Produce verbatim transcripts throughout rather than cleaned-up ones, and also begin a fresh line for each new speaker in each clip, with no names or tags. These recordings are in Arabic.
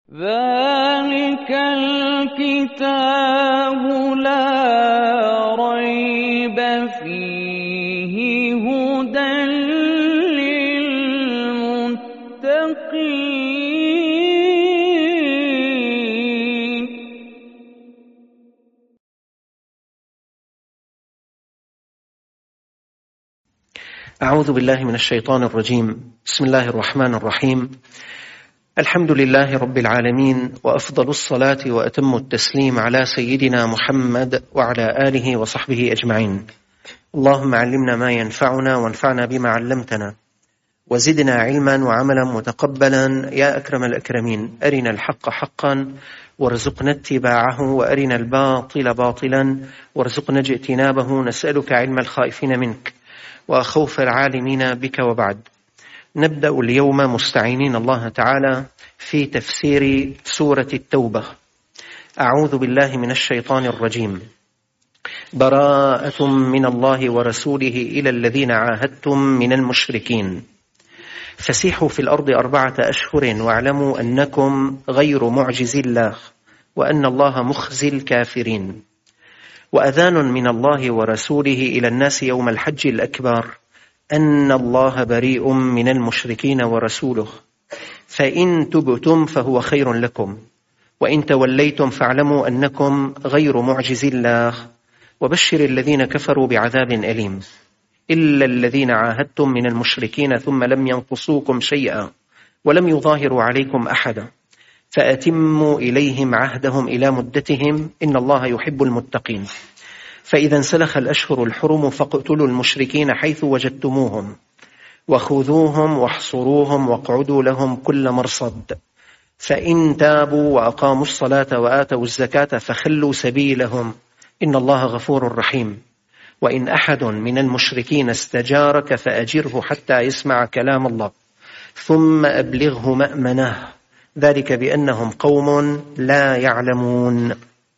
ذلك الكتاب لا ريب فيه هدى للمتقين.
أعوذ بالله من الشيطان الرجيم. بسم الله الرحمن الرحيم. الحمد لله رب العالمين، وأفضل الصلاة وأتم التسليم على سيدنا محمد وعلى آله وصحبه أجمعين. اللهم علمنا ما ينفعنا وانفعنا بما علمتنا، وزدنا علما وعملا متقبلا يا أكرم الأكرمين. أرنا الحق حقا وارزقنا اتباعه، وأرنا الباطل باطلا وارزقنا اجتنابه. نسألك علم الخائفين منك وخوف العالمين بك. وبعد، نبدأ اليوم مستعينين الله تعالى في تفسير سورة التوبة. أعوذ بالله من الشيطان الرجيم. براءة من الله ورسوله إلى الذين عاهدتم من المشركين فسيحوا في الأرض أربعة أشهر واعلموا أنكم غير معجز الله وأن الله مخزي الكافرين. وأذان من الله ورسوله إلى الناس يوم الحج الأكبر أن الله بريء من المشركين ورسوله، فإن تبتم فهو خير لكم، وإن توليتم فاعلموا أنكم غير معجز الله، وبشر الذين كفروا بعذاب أليم. إلا الذين عاهدتم من المشركين ثم لم ينقصوكم شيئا ولم يظاهروا عليكم أحدا فأتموا إليهم عهدهم إلى مدتهم إن الله يحب المتقين. فإذا انسلخ الأشهر الحرم فاقتلوا المشركين حيث وجدتموهم وخذوهم واحصروهم واقعدوا لهم كل مرصد، فإن تابوا وأقاموا الصلاة وآتوا الزكاة فخلوا سبيلهم إن الله غفور رحيم. وإن أحد من المشركين استجارك فأجره حتى يسمع كلام الله ثم أبلغه مأمنه، ذلك بأنهم قوم لا يعلمون.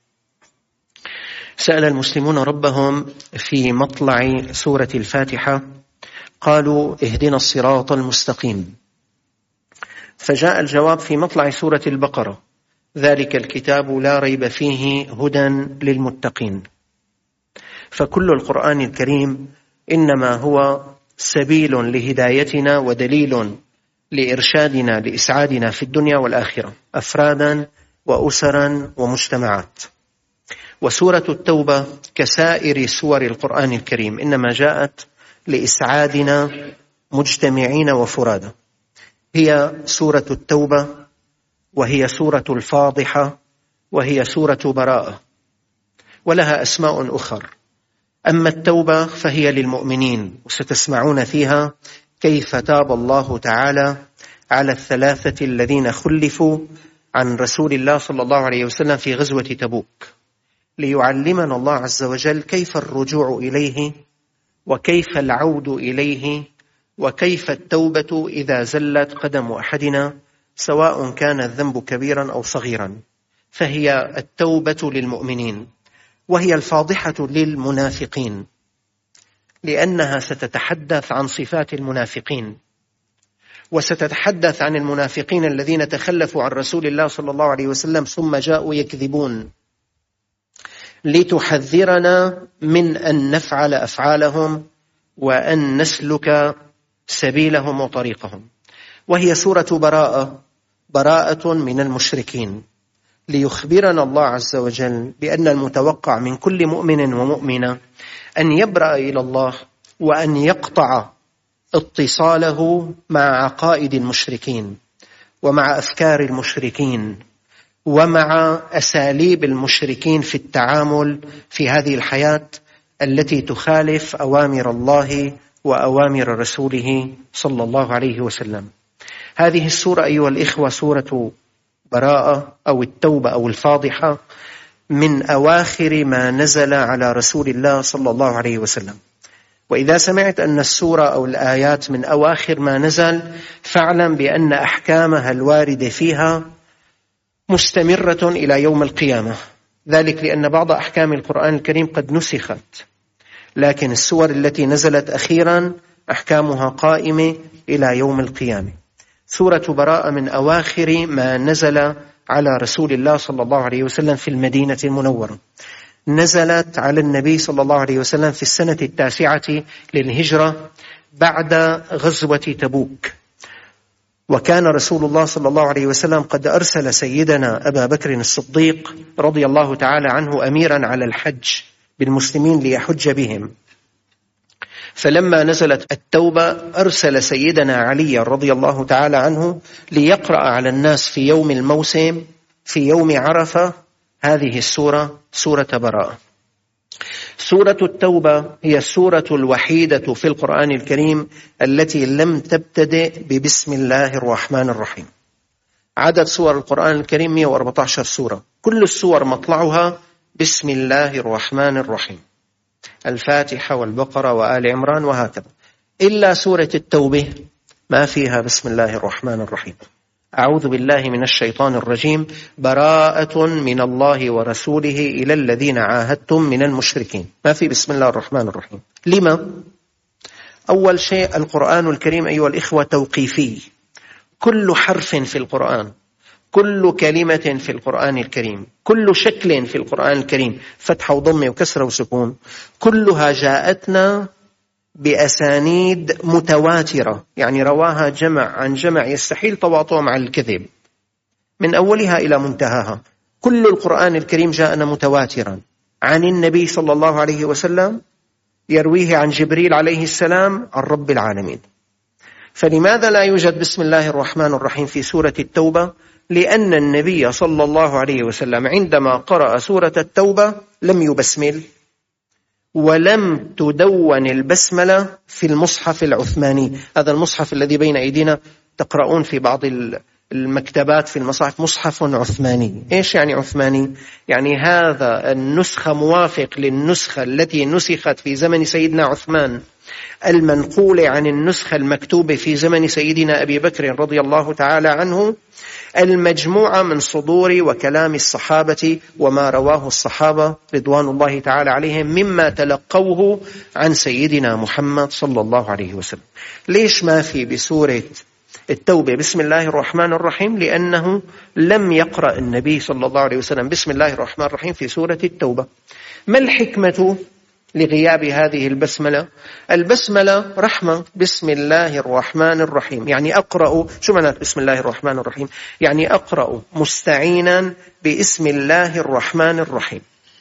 سأل المسلمون ربهم في مطلع سورة الفاتحة، قالوا اهدنا الصراط المستقيم، فجاء الجواب في مطلع سورة البقرة، ذلك الكتاب لا ريب فيه هدى للمتقين. فكل القرآن الكريم إنما هو سبيل لهدايتنا ودليل لإرشادنا لإسعادنا في الدنيا والآخرة، أفرادا وأسرا ومجتمعات. وسورة التوبة كسائر سور القرآن الكريم إنما جاءت لإسعادنا مجتمعين وفرادا. هي سورة التوبة، وهي سورة الفاضحة، وهي سورة براءة، ولها أسماء أخر. أما التوبة فهي للمؤمنين، وستسمعون فيها كيف تاب الله تعالى على الثلاثة الذين خلفوا عن رسول الله صلى الله عليه وسلم في غزوة تبوك، ليعلمنا الله عز وجل كيف الرجوع إليه وكيف العود إليه وكيف التوبة إذا زلت قدم أحدنا سواء كان الذنب كبيرا أو صغيرا. فهي التوبة للمؤمنين، وهي الفاضحة للمنافقين، لأنها ستتحدث عن صفات المنافقين، وستتحدث عن المنافقين الذين تخلفوا عن رسول الله صلى الله عليه وسلم ثم جاءوا يكذبون، لتحذرنا من أن نفعل أفعالهم وأن نسلك سبيلهم وطريقهم. وهي سورة براءة، براءة من المشركين، ليخبرنا الله عز وجل بأن المتوقع من كل مؤمن ومؤمنة أن يبرأ إلى الله وأن يقطع اتصاله مع عقائد المشركين ومع أفكار المشركين ومع أساليب المشركين في التعامل في هذه الحياة التي تخالف أوامر الله وأوامر رسوله صلى الله عليه وسلم. هذه السورة أيها الإخوة سورة براءة أو التوبة أو الفاضحة من أواخر ما نزل على رسول الله صلى الله عليه وسلم. وإذا سمعت أن السورة أو الآيات من أواخر ما نزل فاعلم بأن أحكامها الواردة فيها مستمرة إلى يوم القيامة، ذلك لأن بعض أحكام القرآن الكريم قد نسخت، لكن السور التي نزلت أخيرا أحكامها قائمة إلى يوم القيامة. سورة براءة من أواخر ما نزل على رسول الله صلى الله عليه وسلم في المدينة المنورة. نزلت على النبي صلى الله عليه وسلم في السنة التاسعة للهجرة بعد غزوة تبوك، وكان رسول الله صلى الله عليه وسلم قد أرسل سيدنا أبا بكر الصديق رضي الله تعالى عنه أميرا على الحج بالمسلمين ليحج بهم، فلما نزلت التوبة أرسل سيدنا علي رضي الله تعالى عنه ليقرأ على الناس في يوم الموسم في يوم عرفة هذه السورة، سورة براءة. سورة التوبة هي السورة الوحيدة في القرآن الكريم التي لم تبتدئ ببسم الله الرحمن الرحيم. عدد سور القرآن الكريم مئة وأربعة عشر سورة، كل السور مطلعها بسم الله الرحمن الرحيم، الفاتحة والبقرة وآل عمران وهكذا، إلا سورة التوبة ما فيها بسم الله الرحمن الرحيم. أعوذ بالله من الشيطان الرجيم، براءة من الله ورسوله إلى الذين عاهدتم من المشركين، ما في بسم الله الرحمن الرحيم. لما؟ أول شيء القرآن الكريم أيها الإخوة توقيفي، كل حرف في القرآن، كل كلمة في القرآن الكريم، كل شكل في القرآن الكريم، فتح وضم وكسر وسكون، كلها جاءتنا بأسانيد متواترة، يعني رواها جمع عن جمع يستحيل تواطؤ مع الكذب من أولها إلى منتهاها. كل القرآن الكريم جاءنا متواترا عن النبي صلى الله عليه وسلم يرويه عن جبريل عليه السلام عن رب العالمين. فلماذا لا يوجد بسم الله الرحمن الرحيم في سورة التوبة؟ لأن النبي صلى الله عليه وسلم عندما قرأ سورة التوبة لم يبسمل، ولم تدون البسملة في المصحف العثماني، هذا المصحف الذي بين أيدينا تقرؤون في بعض المكتبات في المصاحف مصحف عثماني. إيش يعني عثماني؟ يعني هذا النسخة موافق للنسخة التي نسخت في زمن سيدنا عثمان، المنقولة عن النسخة المكتوبة في زمن سيدنا أبي بكر رضي الله تعالى عنه، المجموعة من صدور وكلام الصحابة وما رواه الصحابة رضوان الله تعالى عليهم مما تلقوه عن سيدنا محمد صلى الله عليه وسلم. ليش ما في بسورة التوبة بسم الله الرحمن الرحيم؟ لأنه لم يقرأ النبي صلى الله عليه وسلم بسم الله الرحمن الرحيم في سورة التوبة. ما الحكمة لغياب هذه البسملة؟ البسملة رحمة، بسم الله الرحمن الرحيم، يعني أقرأ، شو معنى بسم الله الرحمن الرحيم؟ يعني أقرأ مستعينا باسم الله الرحمن الرحيم.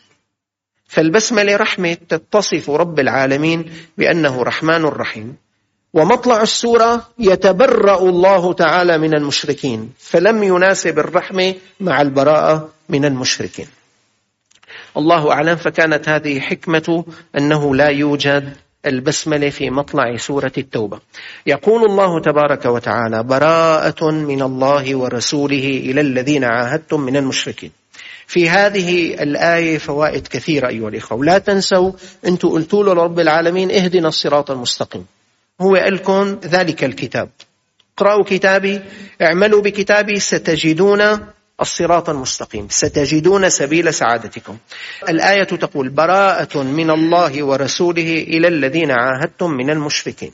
فالبسملة رحمة، تتصف رب العالمين بأنه رحمن الرحيم. ومطلع السورة يتبرأ الله تعالى من المشركين، فلم يناسب الرحمة مع البراءة من المشركين. الله أعلم، فكانت هذه حكمة أنه لا يوجد البسملة في مطلع سورة التوبة. يقول الله تبارك وتعالى: براءة من الله ورسوله إلى الذين عاهدتم من المشركين. في هذه الآية فوائد كثيرة أيها الإخوة، ولا تنسوا أنتم قلتوا له رب العالمين اهدنا الصراط المستقيم، هو قالكم ذلك الكتاب، اقرأوا كتابي، اعملوا بكتابي، ستجدون الصراط المستقيم، ستجدون سبيل سعادتكم. الآية تقول: براءة من الله ورسوله إلى الذين عاهدتم من المشركين.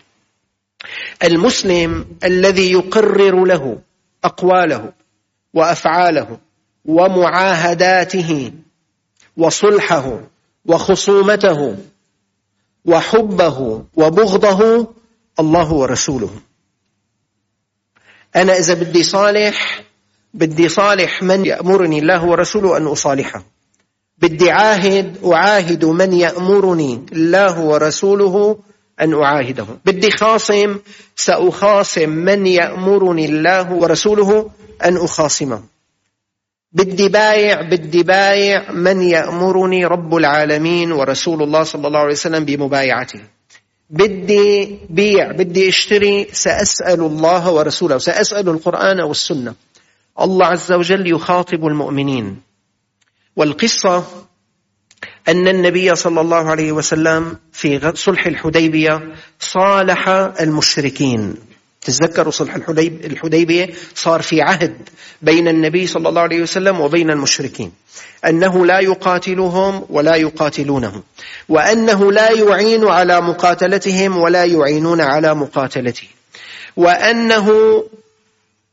المسلم الذي يقرر له أقواله وأفعاله ومعاهداته وصلحه وخصومته وحبه وبغضه الله ورسوله. أنا إذا بدي صالح بدي صالح من يأمرني الله ورسوله أن أصالحه، بدي عاهد أعاهد من يأمرني الله ورسوله أن أعاهده، بدي خاصم سأخاصم من يأمرني الله ورسوله أن أخاصمه، بدي بايع بدي بايع من يأمرني رب العالمين ورسول الله صلى الله عليه وسلم بمبايعته، بدي بيع بدي اشتري سأسأل الله ورسوله، سأسأل القرآن والسنة. الله عز وجل يخاطب المؤمنين. والقصة أن النبي صلى الله عليه وسلم في صلح الحديبية صالح المشركين. تذكروا صلح الحديبية صار في عهد بين النبي صلى الله عليه وسلم وبين المشركين أنه لا يقاتلهم ولا يقاتلونهم، وأنه لا يعين على مقاتلتهم ولا يعينون على مقاتلته، وأنه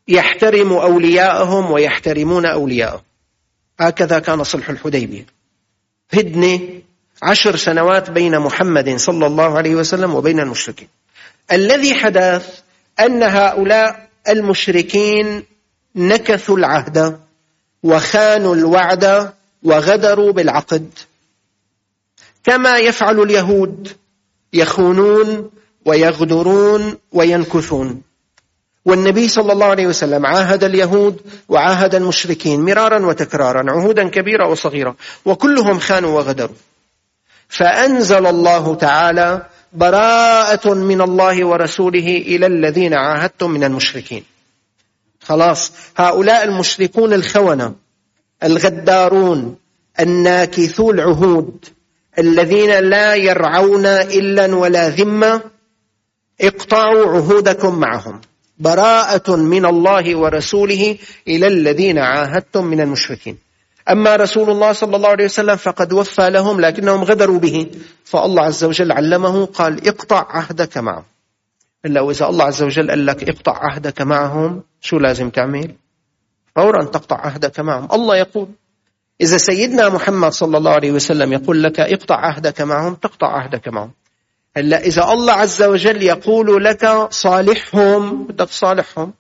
يحترم أولياءهم ويحترمون أولياءهم. هكذا كان صلح الحديبية، هدنة عشر سنوات بين محمد صلى الله عليه وسلم وبين المشركين. الذي حدث أن هؤلاء المشركين نكثوا العهد وخانوا الوعد وغدروا بالعقد، كما يفعل اليهود، يخونون ويغدرون وينكثون. والنبي صلى الله عليه وسلم عاهد اليهود وعاهد المشركين مرارا وتكرارا، عهودا كبيرة وصغيرة، وكلهم خانوا وغدروا. فأنزل الله تعالى: براءة من الله ورسوله إلى الذين عاهدتم من المشركين. خلاص، هؤلاء المشركون الخونة الغدارون الناكثو العهود الذين لا يرعون إلا ولا ذمة، اقطعوا عهودكم معهم. براءة من الله ورسوله إلى الذين عاهدتم من المشركين. أما رسول الله صلى الله عليه وسلم فقد وفى لهم لكنهم غدروا به، فالله عز وجل علمه قال: اقطع عهدك معهم. إلا وإذا الله عز وجل قال لك اقطع عهدك معهم، شو لازم تعمل؟ فورا تقطع عهدك معهم. الله يقول، إذا سيدنا محمد صلى الله عليه وسلم يقول لك اقطع عهدك معهم، تقطع عهدك معهم. هلا إذا الله عز وجل يقول لك صالحهم، بدك تصالحهم.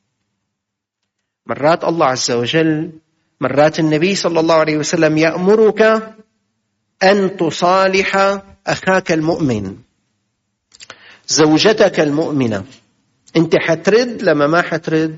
مرات الله عز وجل، مرات النبي صلى الله عليه وسلم يأمرك أن تصالح أخاك المؤمن، زوجتك المؤمنة. أنت حترد لما ما حترد.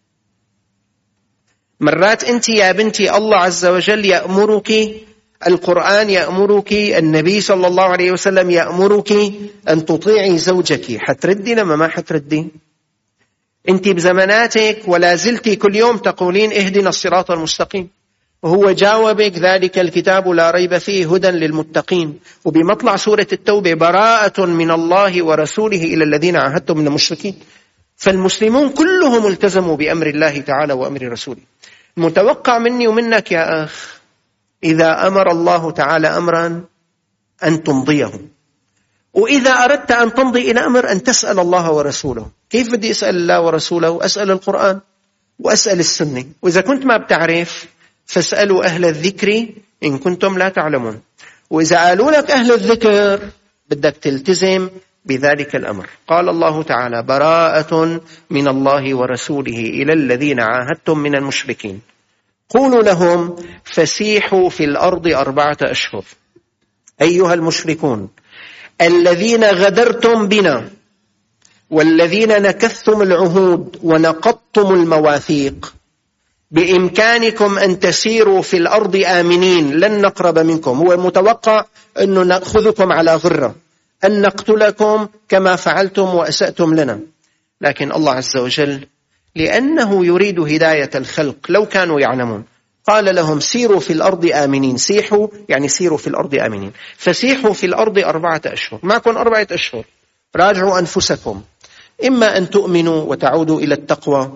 مرات أنت يا بنتي الله عز وجل يأمرك، القرآن يأمرك، النبي صلى الله عليه وسلم يأمرك أن تطيعي زوجك، حتردي لما ما حتردي. أنت بزماناتك ولا زلتي كل يوم تقولين اهدنا الصراط المستقيم، وهو جاوبك: ذلك الكتاب لا ريب فيه هدى للمتقين. وبمطلع سورة التوبة: براءة من الله ورسوله إلى الذين عاهدتم من المشركين. فالمسلمون كلهم التزموا بأمر الله تعالى وأمر رسوله. متوقع مني ومنك يا أخ إذا أمر الله تعالى أمرا أن تمضيه، وإذا أردت أن تمضي إلى أمر أن تسأل الله ورسوله. كيف بدي أسأل الله ورسوله؟ أسأل القرآن وأسأل السنة. وإذا كنت ما بتعرف فاسألوا أهل الذكر إن كنتم لا تعلمون. وإذا قالوا لك أهل الذكر بدك تلتزم بذلك الأمر. قال الله تعالى: براءة من الله ورسوله إلى الذين عاهدتم من المشركين قولوا لهم فسيحوا في الأرض أربعة أشهر. أيها المشركون الذين غدرتم بنا والذين نكثتم العهود ونقضتم المواثيق، بإمكانكم أن تسيروا في الأرض آمنين، لن نقرب منكم. هو متوقع أن نأخذكم على غرة، أن نقتلكم كما فعلتم وأسأتم لنا. لكن الله عز وجل لأنه يريد هداية الخلق لو كانوا يعلمون قال لهم سيروا في الأرض آمنين. سيحوا يعني سيروا في الأرض آمنين. فسيحوا في الأرض أربعة أشهر. معكم أربعة أشهر، راجعوا أنفسكم، إما أن تؤمنوا وتعودوا إلى التقوى،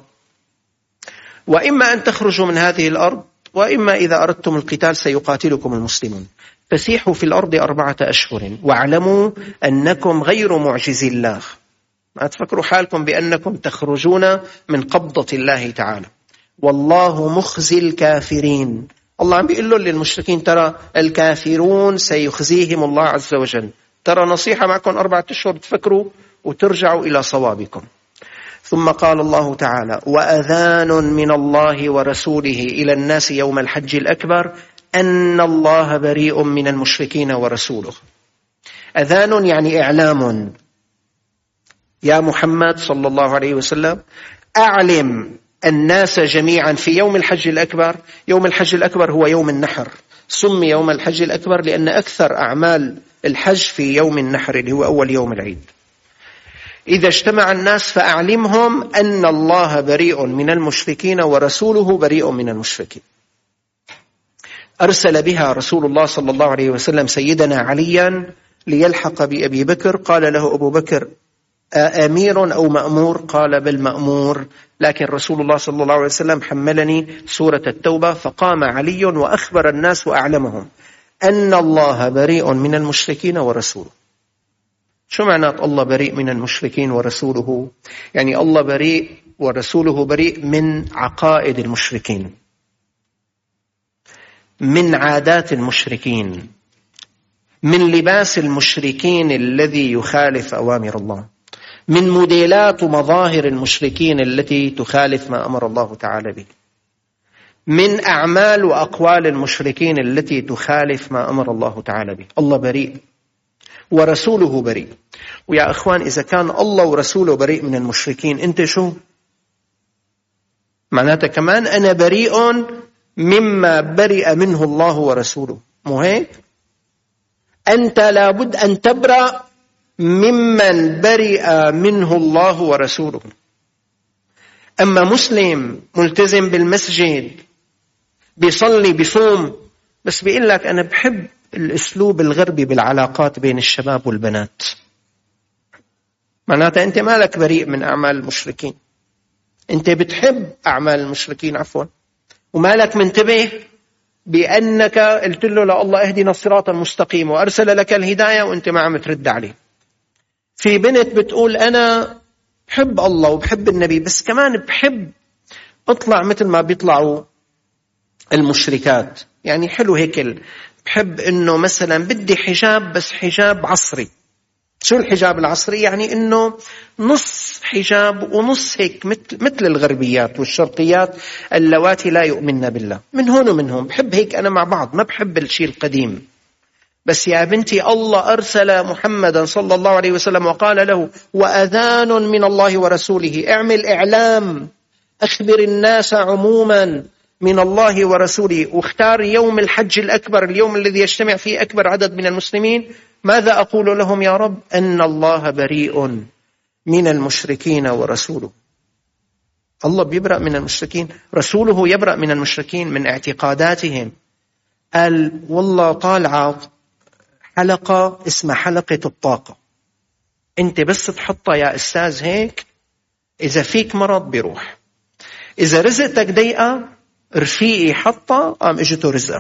وإما أن تخرجوا من هذه الأرض، وإما إذا أردتم القتال سيقاتلكم المسلمون. فسيحوا في الأرض أربعة أشهر واعلموا أنكم غير معجزي الله. ما تفكروا حالكم بأنكم تخرجون من قبضة الله تعالى. والله مخزي الكافرين. الله عم بيقول له للمشركين: ترى الكافرون سيخزيهم الله عز وجل. ترى نصيحة معكم أربعة أشهر تفكروا وترجعوا إلى صوابكم. ثم قال الله تعالى: وأذان من الله ورسوله إلى الناس يوم الحج الأكبر أن الله بريء من المشركين ورسوله. أذان يعني إعلام. يا محمد صلى الله عليه وسلم أعلم الناس جميعا في يوم الحج الأكبر. يوم الحج الأكبر هو يوم النحر، سمي يوم الحج الأكبر لأن أكثر أعمال الحج في يوم النحر اللي هو أول يوم العيد. إذا اجتمع الناس فأعلمهم أن الله بريء من المشركين ورسوله بريء من المشركين. أرسل بها رسول الله صلى الله عليه وسلم سيدنا عليا ليلحق بأبي بكر. قال له أبو بكر: أمير أو مأمور؟ قال: بل مأمور. لكن رسول الله صلى الله عليه وسلم حملني سورة التوبة، فقام علي وأخبر الناس وأعلمهم أن الله بريء من المشركين ورسوله. شو معنى الله بريء من المشركين ورسوله؟ يعني الله بريء ورسوله بريء من عقائد المشركين، من عادات المشركين، من لباس المشركين الذي يخالف أوامر الله، من موديلات ومظاهر المشركين التي تخالف ما أمر الله تعالى به، من أعمال وأقوال المشركين التي تخالف ما أمر الله تعالى به. الله بريء ورسوله بريء. ويا أخوان، إذا كان الله ورسوله بريء من المشركين، أنت شو؟ معناته كمان أنا بريء مما برئ منه الله ورسوله، مو هيك؟ أنت لابد أن تبرأ ممن برئ منه الله ورسوله. أما مسلم ملتزم بالمسجد، بيصلي بيصوم، بس بيقول لك أنا بحب الأسلوب الغربي بالعلاقات بين الشباب والبنات، معناته أنت مالك بريء من أعمال المشركين، أنت بتحب أعمال المشركين عفوا، ومالك منتبه بأنك قلت له لا الله اهدنا الصراط المستقيم وأرسل لك الهداية وأنت ما عم ترد عليه. في بنت بتقول أنا بحب الله وبحب النبي، بس كمان بحب أطلع مثل ما بيطلعوا المشركات، يعني حلو هيك، بحب إنه مثلا بدي حجاب بس حجاب عصري. شو الحجاب العصري؟ يعني إنه نص حجاب ونص هيك مثل مثل الغربيات والشرقيات اللواتي لا يؤمن بالله، من هون ومن هون. بحب هيك أنا مع بعض، ما بحب الشيء القديم. بس يا بنتي الله أرسل محمدا صلى الله عليه وسلم وقال له وأذان من الله ورسوله، اعمل إعلام، أخبر الناس عموما من الله ورسوله. واختار يوم الحج الأكبر، اليوم الذي يجتمع فيه أكبر عدد من المسلمين. ماذا أقول لهم يا رب؟ أن الله بريء من المشركين ورسوله. الله بيبرأ من المشركين، رسوله يبرأ من المشركين من اعتقاداتهم. قال والله طالعة حلقة اسمها حلقة الطاقة، انت بس تحطها يا أستاذ هيك، إذا فيك مرض بيروح، إذا رزقتك ضيقة رفيقي حطها قام اجته رزقة،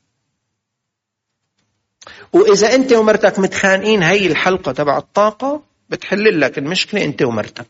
وإذا أنت ومرتك متخانقين هاي الحلقة تبع الطاقة بتحل لك المشكلة أنت ومرتك.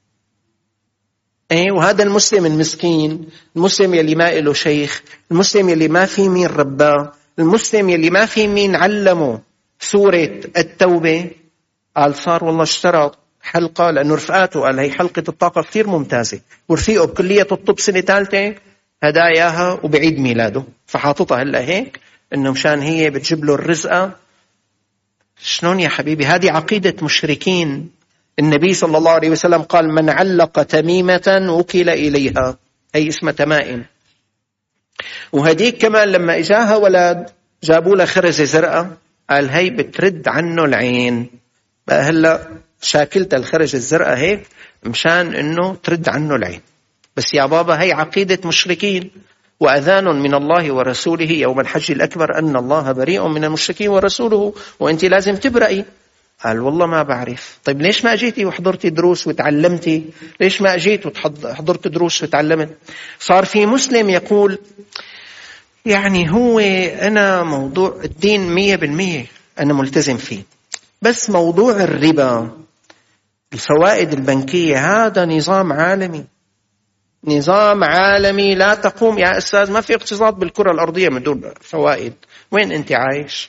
أي وهذا المسلم المسكين، المسلم يلي ما له شيخ، المسلم يلي ما في مين رباه، المسلم يلي ما في مين علمه سورة التوبة، قال صار والله اشترى حلقة لأنه رفقاته قال هي حلقة الطاقة كثير ممتازة، ورفيقه بكلية الطب سنة ثالثة هداياها وبعيد ميلاده، فحاططها هلا هيك إنه مشان هي بتجيب له الرزقة. شلون يا حبيبي؟ هذه عقيدة مشركين. النبي صلى الله عليه وسلم قال من علق تميمة وكل إليها، هي اسمها تمائم. وهديك كمان لما إجاها ولد جابوا له خرزة زرقاء، قال هي بترد عنه العين. بقى هلا شاكلت الخرزة الزرقاء هيك مشان إنه ترد عنه العين. بس يا بابا هي عقيدة مشركين. وأذان من الله ورسوله يوم الحج الأكبر أن الله بريء من المشركين ورسوله، وأنت لازم تبرئي. قال والله ما بعرف. طيب ليش ما أجيتي وحضرتي دروس وتعلمتي؟ ليش ما أجيت وحضرت دروس وتعلمت؟ صار في مسلم يقول يعني هو أنا موضوع الدين مية بالمية أنا ملتزم فيه، بس موضوع الربا الفوائد البنكية هذا نظام عالمي، نظام عالمي لا تقوم يا أستاذ، ما في اقتصاد بالكرة الأرضية من دون فوائد. وين أنت عايش؟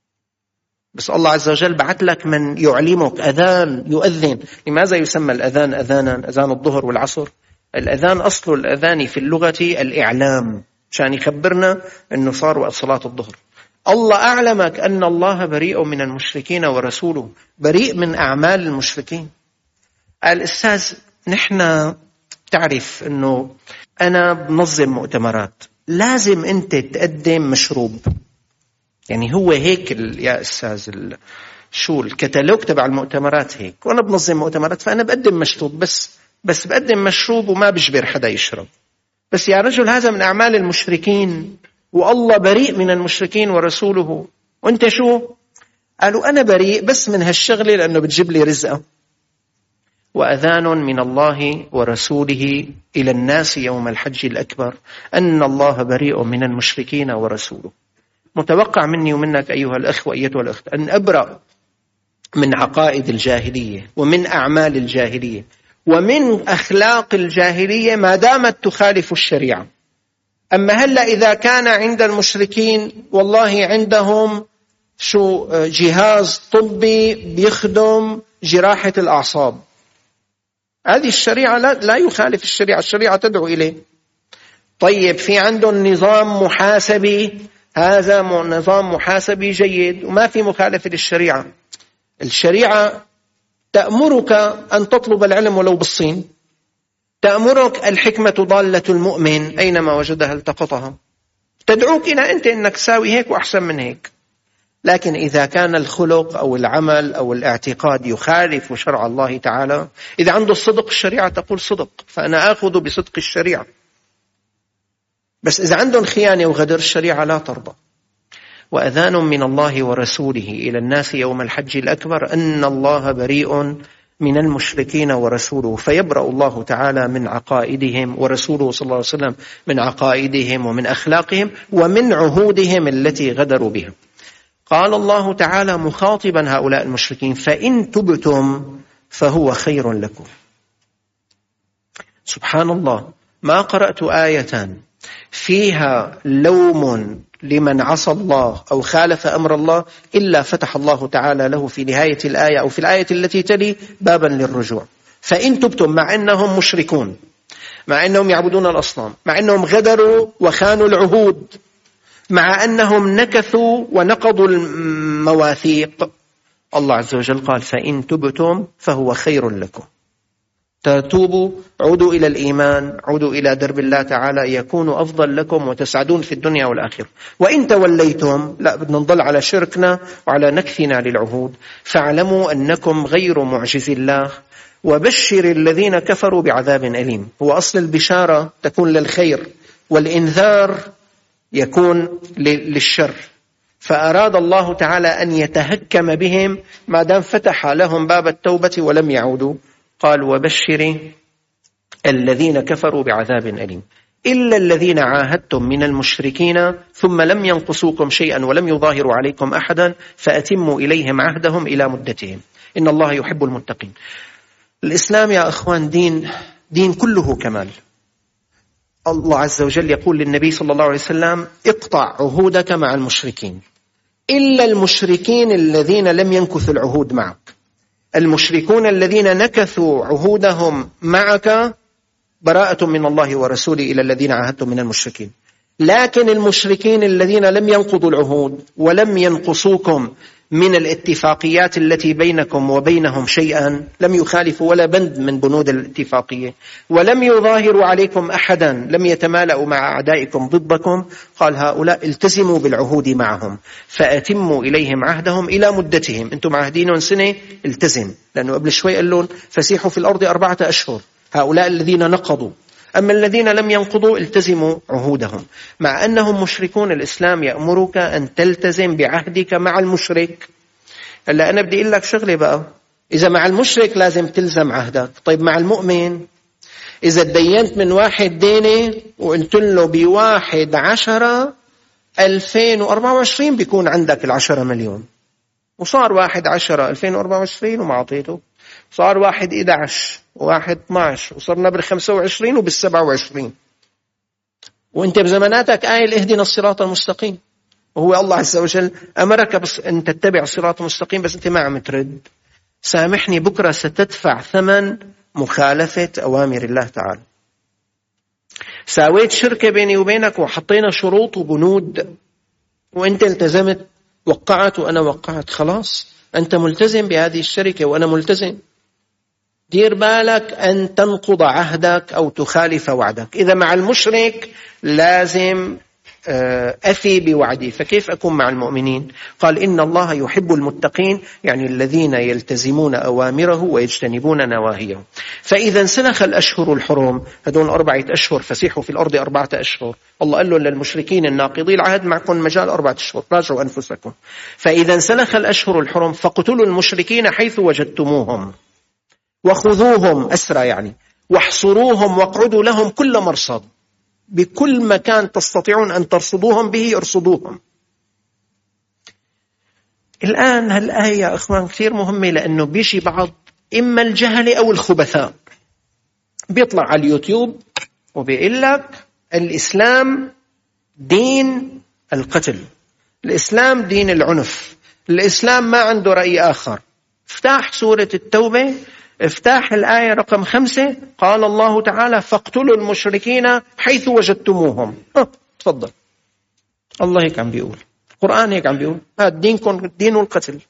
بس الله عز وجل بعث لك من يعلمك أذان يؤذن. لماذا يسمى الأذان أذانا؟ أذان الظهر والعصر. الأذان أصل الأذان في اللغة الإعلام، عشان يخبرنا أنه صار وقت صلاة الظهر. الله أعلمك أن الله بريء من المشركين ورسوله، بريء من أعمال المشركين. الأستاذ نحن تعرف أنه أنا بنظم مؤتمرات، لازم أنت تقدم مشروب. يعني هو هيك يا أستاذ شو الكتالوج تبع المؤتمرات هيك، وأنا بنظم مؤتمرات فأنا بقدم مشروب، بس بس بقدم مشروب وما بجبر حدا يشرب. بس يا رجل هذا من أعمال المشركين، والله بريء من المشركين ورسوله. وأنت شو؟ قالوا أنا بريء بس من هالشغلة لأنه بتجيب لي رزقه. وأذان من الله ورسوله إلى الناس يوم الحج الأكبر أن الله بريء من المشركين ورسوله. متوقع مني ومنك أيها الأخ وأيتها الأخت أن أبرأ من عقائد الجاهلية ومن أعمال الجاهلية ومن أخلاق الجاهلية ما دامت تخالف الشريعة. أما هلأ إذا كان عند المشركين والله عندهم شو جهاز طبي بيخدم جراحة الأعصاب، هذه الشريعة لا, لا يخالف الشريعة، الشريعة تدعو إليه. طيب في عندهم نظام محاسبي، هذا نظام محاسبي جيد وما في مخالفة للشريعة. الشريعة تأمرك أن تطلب العلم ولو بالصين، تأمرك الحكمة ضالة المؤمن أينما وجدها التقطها، تدعوك إلى أنت أنك تساوي هيك وأحسن من هيك. لكن إذا كان الخلق أو العمل أو الاعتقاد يخالف شرع الله تعالى، إذا عنده الصدق الشريعة تقول صدق، فأنا آخذ بصدق الشريعة. بس إذا عندهم خيانة وغدر الشريعة لا ترضى. وأذان من الله ورسوله إلى الناس يوم الحج الأكبر أن الله بريء من المشركين ورسوله، فيبرأ الله تعالى من عقائدهم، ورسوله صلى الله عليه وسلم من عقائدهم ومن أخلاقهم ومن عهودهم التي غدروا بها. قال الله تعالى مخاطبا هؤلاء المشركين: فإن تبتم فهو خير لكم. سبحان الله، ما قرأت آية فيها لوم لمن عصى الله أو خالف أمر الله إلا فتح الله تعالى له في نهاية الآية أو في الآية التي تلي بابا للرجوع. فإن تبتم، مع أنهم مشركون، مع أنهم يعبدون الأصنام، مع أنهم غدروا وخانوا العهود، مع أنهم نكثوا ونقضوا المواثيق، الله عز وجل قال: فإن تبتم فهو خير لكم. تتوبوا، عودوا إلى الإيمان، عودوا إلى درب الله تعالى، يكون أفضل لكم وتسعدون في الدنيا والآخرة. وإن توليتم، لا، بدنا نضل على شركنا وعلى نكثنا للعهود، فاعلموا أنكم غير معجز الله وبشر الذين كفروا بعذاب أليم. هو أصل البشارة تكون للخير والإنذار يكون للشر، فأراد الله تعالى أن يتهكم بهم ما دام فتح لهم باب التوبة ولم يعودوا. قال: وبشر الذين كفروا بعذاب أليم إلا الذين عاهدتم من المشركين ثم لم ينقصوكم شيئا ولم يظاهروا عليكم أحدا فأتموا إليهم عهدهم إلى مدتهم إن الله يحب المتقين. الإسلام يا أخوان دين دين كله كمال. الله عز وجل يقول للنبي صلى الله عليه وسلم: اقطع عهودك مع المشركين إلا المشركين الذين لم ينكثوا العهود معك. المشركون الذين نكثوا عهودهم معك براءة من الله ورسوله إلى الذين عاهدتم من المشركين. لكن المشركين الذين لم ينقضوا العهود ولم ينقصوكم من الاتفاقيات التي بينكم وبينهم شيئا، لم يخالفوا ولا بند من بنود الاتفاقية، ولم يظاهروا عليكم أحدا، لم يتمالأوا مع أعدائكم ضدكم، قال: هؤلاء التزموا بالعهود معهم فأتموا إليهم عهدهم إلى مدتهم. أنتم عهدين سنة، التزم، لأنه قبل شوي قال لهم: فسيحوا في الأرض أربعة أشهر. هؤلاء الذين نقضوا. أما الذين لم ينقضوا التزموا عهودهم. مع أنهم مشركون، الإسلام يأمرك أن تلتزم بعهدك مع المشرك. هلا أنا بدي أقول لك شغلة بقى، إذا مع المشرك لازم تلزم عهدك، طيب مع المؤمن إذا تدينت من واحد دينه وقلت له بواحد عشرة ألفين وأربعة وعشرين بيكون عندك العشرة مليون، وصار واحد عشرة ألفين وأربعة وعشرين وما عطيته، صار واحد إحدى عشر وواحد اثناشر وصرنا بالخمسة وعشرين وبالسبعة وعشرين، وانت بزماناتك قايل اهدنا الصراط المستقيم، وهو الله عز وجل أمرك بس أن تتبع الصراط المستقيم، بس انت ما عم ترد. سامحني، بكرة ستدفع ثمن مخالفة أوامر الله تعالى. ساويت شركة بيني وبينك وحطينا شروط وبنود وانت التزمت، وقعت وأنا وقعت، خلاص أنت ملتزم بهذه الشركة وأنا ملتزم. دير بالك أن تنقض عهدك أو تخالف وعدك. إذا مع المشرك لازم أفي بوعدي، فكيف أكون مع المؤمنين؟ قال: إن الله يحب المتقين، يعني الذين يلتزمون أوامره ويجتنبون نواهيه. فإذا انسلخ الأشهر الحرم، هدول أربعة أشهر، فسيحوا في الأرض أربعة أشهر. الله قال له للمشركين الناقضي العهد: معكم مجال أربعة أشهر، راجعوا أنفسكم. فإذا انسلخ الأشهر الحرم فاقتلوا المشركين حيث وجدتموهم وخذوهم أسرى، يعني واحصروهم واقعدوا لهم كل مرصد، بكل مكان تستطيعون أن ترصدوهم به ارصدوهم. الآن هالآية يا أخوان كثير مهمة، لأنه بيجي بعض إما الجهل أو الخبثاء بيطلع على اليوتيوب وبيقول لك الإسلام دين القتل، الإسلام دين العنف، الإسلام ما عنده رأي آخر. افتح سورة التوبة، افتح الآية رقم خمسة، قال الله تعالى فاقتلوا المشركين حيث وجدتموهم. اه تفضل، الله هيك عم بيقول، القرآن هيك عم بيقول، هذا دينكم دين القتل.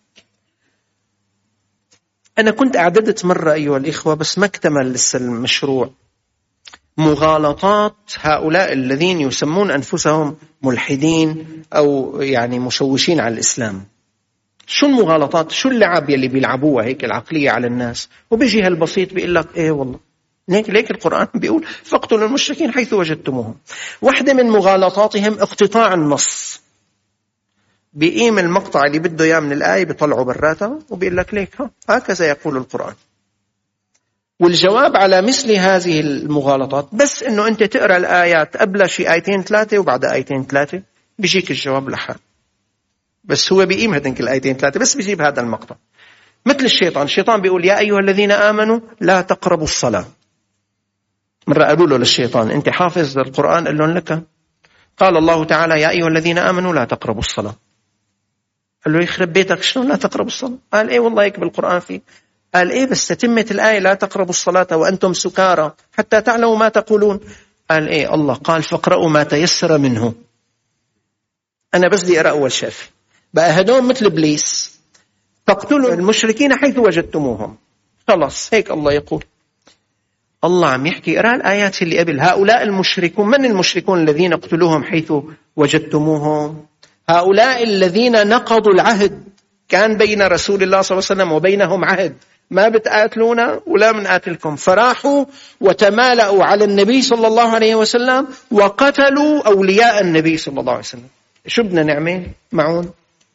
أنا كنت أعددت مرة أيها الإخوة بس ما اكتمل لسه المشروع، مغالطات هؤلاء الذين يسمون أنفسهم ملحدين أو يعني مشوشين على الإسلام. شو المغالطات؟ شو اللعب يلي بيلعبوها هيك العقلية على الناس؟ وبيجي هالبسيط بيقول لك إيه والله ليك ليك القرآن بيقول فاقتلوا المشركين حيث وجدتموهم. واحدة من مغالطاتهم اقتطاع النص، بيقيم المقطع اللي بده إياه من الآية بيطلعوا براتها وبيقول لك ليك ها هكذا يقول القرآن. والجواب على مثل هذه المغالطات بس إنه أنت تقرأ الآيات قبل شي آيتين ثلاثة وبعد آيتين ثلاثة بيجيك الجواب لحال. بس هو بيقيم هذنك الآيتين ثلاثة بس بيجيب هذا المقطع. مثل الشيطان، الشيطان بيقول يا أيها الذين آمنوا لا تقربوا الصلاة. مرة قالوا له للشيطان أنت حافظ القرآن؟ قال لهم لك قال الله تعالى يا أيها الذين آمنوا لا تقربوا الصلاة. قال له يخرب بيتك شلون لا تقربوا الصلاة؟ قال إيه والله هيك بالقرآن فيه. قال إيه بس تتمة الآية لا تقربوا الصلاة وأنتم سكارى حتى تعلموا ما تقولون. قال إيه الله قال فاقرأوا ما تيسر منه. أنا بس دي أقرأ أول شاف. بقى هدول مثل إبليس، تقتلوا المشركين حيث وجدتموهم. خلاص هيك الله يقول. الله عم يحكي اقرأ الآيات اللي قبل. هؤلاء المشركون، من المشركون الذين اقتلوهم حيث وجدتموهم؟ هؤلاء الذين نقضوا العهد، كان بين رسول الله صلى الله عليه وسلم وبينهم عهد، ما بتقاتلونا ولا بنقاتلكم، فراحوا وتمالأوا على النبي صلى الله عليه وسلم وقتلوا أولياء النبي صلى الله عليه وسلم. شو بدنا نعمل معون؟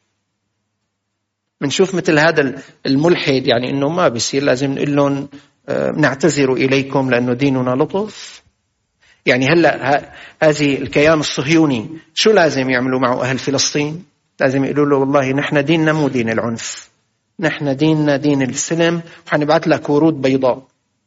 منشوف مثل هذا الملحد يعني إنه ما بيصير، لازم نقول لهم نعتذر إليكم لأنه ديننا لطف. يعني هلأ هذه الكيان الصهيوني شو لازم يعملوا معه أهل فلسطين؟ لازم يقولوا له والله نحن ديننا مو دين العنف، نحن ديننا دين السلم، وحنبعث لك ورود بيضاء.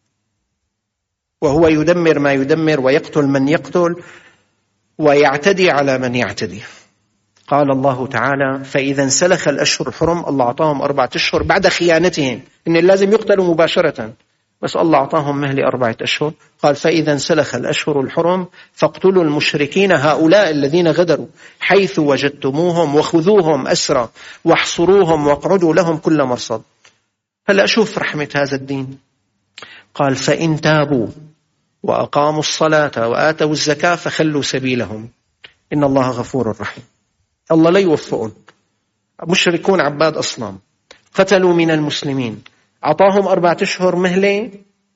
وهو يدمر ما يدمر ويقتل من يقتل ويعتدي على من يعتدي. قال الله تعالى فإذا انسلخ الأشهر الحرم، الله أعطاهم أربعة أشهر بعد خيانتهم إن لازم يقتلوا مباشرة، بس الله أعطاهم مهل أربعة أشهر. قال فإذا انسلخ الأشهر الحرم فاقتلوا المشركين هؤلاء الذين غدروا حيث وجدتموهم وخذوهم أسرى واحصروهم واقعدوا لهم كل مرصد. هلأ أشوف رحمة هذا الدين. قال فإن تابوا وأقاموا الصلاة وآتوا الزكاة فخلوا سبيلهم إن الله غفور رحيم. الله لا يوفقهم. مشركون عباد أصنام قتلوا من المسلمين، أعطاهم أربعة أشهر مهلة،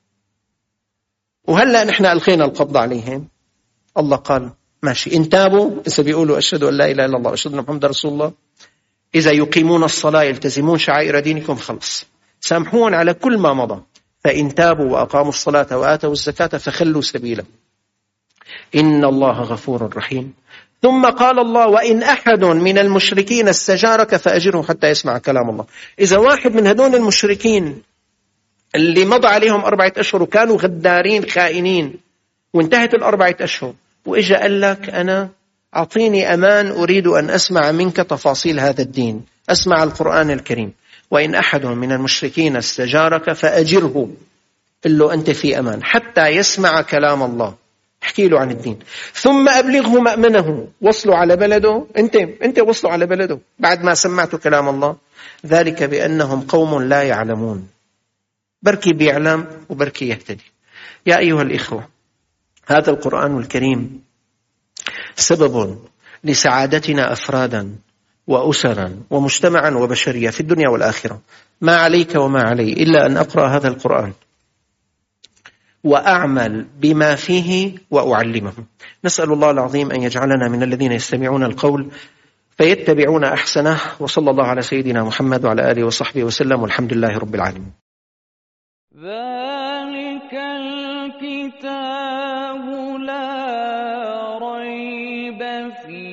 وهلأ نحن ألقينا القبض عليهم. الله قال ماشي إن تابوا، إذا بيقولوا أشهد أن لا إله إلا الله أشهد أن محمد رسول الله، إذا يقيمون الصلاة يلتزمون شعائر دينكم، خلص سامحون على كل ما مضى. فإن تابوا وأقاموا الصلاة وآتوا الزكاة فخلوا سبيلا إن الله غفور رحيم. ثم قال الله وإن أحد من المشركين استجارك فأجره حتى يسمع كلام الله. إذا واحد من هدول المشركين اللي مضى عليهم أربعة أشهر وكانوا غدارين خائنين وانتهت الأربعة أشهر وإجا قال لك أنا أعطيني أمان أريد أن أسمع منك تفاصيل هذا الدين، أسمع القرآن الكريم، وإن أحد من المشركين استجارك فأجره، قل له أنت في أمان حتى يسمع كلام الله، احكي له عن الدين، ثم أبلغه مأمنه، وصلوا على بلده، أنت أنت وصلوا على بلده بعد ما سمعتوا كلام الله. ذلك بأنهم قوم لا يعلمون. بركي بيعلم وبركي يهتدي. يا أيها الإخوة، هذا القرآن الكريم سبب لسعادتنا أفرادا وأسرا ومجتمعا وبشرية في الدنيا والآخرة. ما عليك وما علي إلا أن أقرأ هذا القرآن وأعمل بما فيه وأعلمه. نسأل الله العظيم أن يجعلنا من الذين يستمعون القول فيتبعون أحسنه. وصلى الله على سيدنا محمد وعلى آله وصحبه وسلم، والحمد لله رب العالمين.
ذلك الكتاب لا ريب فيه